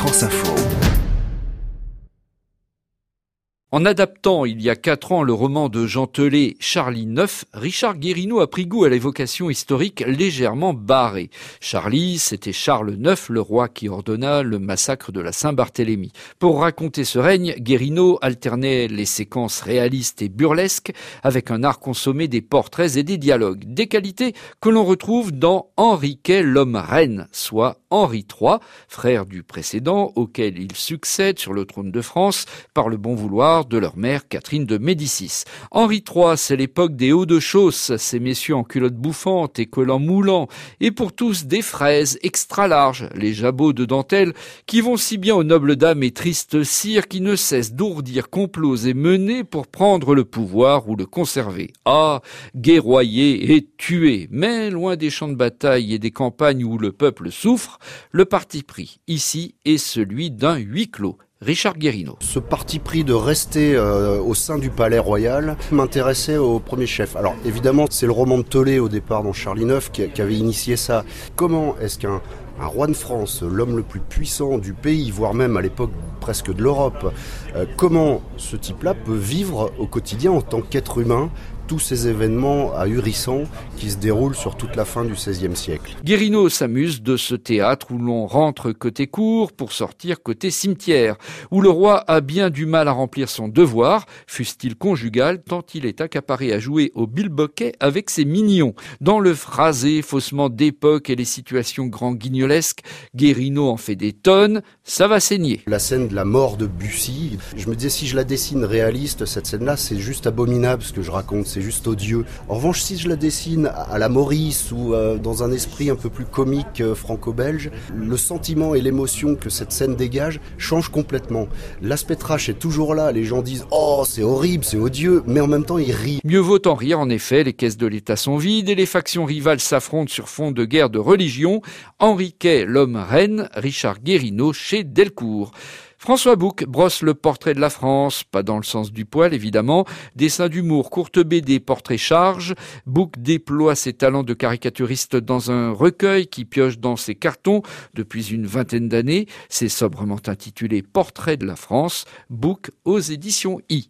France Info. En adaptant il y a 4 ans le roman de Jean Telet, Charlie IX, Richard Guérineau a pris goût à l'évocation historique légèrement barrée. Charlie, c'était Charles IX, le roi qui ordonna le massacre de la Saint-Barthélemy. Pour raconter ce règne, Guérineau alternait les séquences réalistes et burlesques avec un art consommé des portraits et des dialogues. Des qualités que l'on retrouve dans Henri Quay l'homme-reine, soit Henri III, frère du précédent, auquel il succède sur le trône de France par le bon vouloir de leur mère Catherine de Médicis. Henri III, c'est l'époque des hauts de chausse, ces messieurs en culottes bouffantes et collants moulants, et pour tous des fraises extra larges, les jabots de dentelle qui vont si bien aux nobles dames et tristes sires qui ne cessent d'ourdir complots et menées pour prendre le pouvoir ou le conserver. Ah, guerroyer et tuer, mais loin des champs de bataille et des campagnes où le peuple souffre, le parti pris ici est celui d'un huis clos. Richard Guérineau. Ce parti pris de rester au sein du palais royal m'intéressait au premier chef. Alors évidemment, c'est le roman de Telet au départ dans Charlie IX qui avait initié ça. Comment est-ce qu'un roi de France, l'homme le plus puissant du pays, voire même à l'époque presque de l'Europe, comment ce type-là peut vivre au quotidien en tant qu'être humain tous ces événements ahurissants qui se déroulent sur toute la fin du XVIe siècle. Guérineau s'amuse de ce théâtre où l'on rentre côté cour pour sortir côté cimetière, où le roi a bien du mal à remplir son devoir, fût-il conjugal, tant il est accaparé à jouer au bilboquet avec ses mignons. Dans le phrasé faussement d'époque et les situations grand guignolesques, Guérineau en fait des tonnes, ça va saigner. La scène de la mort de Bussy, je me disais si je la dessine réaliste, cette scène-là, c'est juste abominable ce que je raconte. C'est juste odieux. En revanche, si je la dessine à la Maurice ou dans un esprit un peu plus comique franco-belge, le sentiment et l'émotion que cette scène dégage change complètement. L'aspect trash est toujours là. Les gens disent « Oh, c'est horrible, c'est odieux », mais en même temps, ils rient. Mieux vaut en rire, en effet. Les caisses de l'État sont vides et les factions rivales s'affrontent sur fond de guerre de religion. Henri Quay, l'homme-reine, Richard Guérineau chez Delcourt. François Bouc brosse le portrait de la France, pas dans le sens du poil évidemment, dessin d'humour, courte BD, portrait charge. Bouc déploie ses talents de caricaturiste dans un recueil qui pioche dans ses cartons depuis une vingtaine d'années. C'est sobrement intitulé Portrait de la France, Bouc aux éditions I.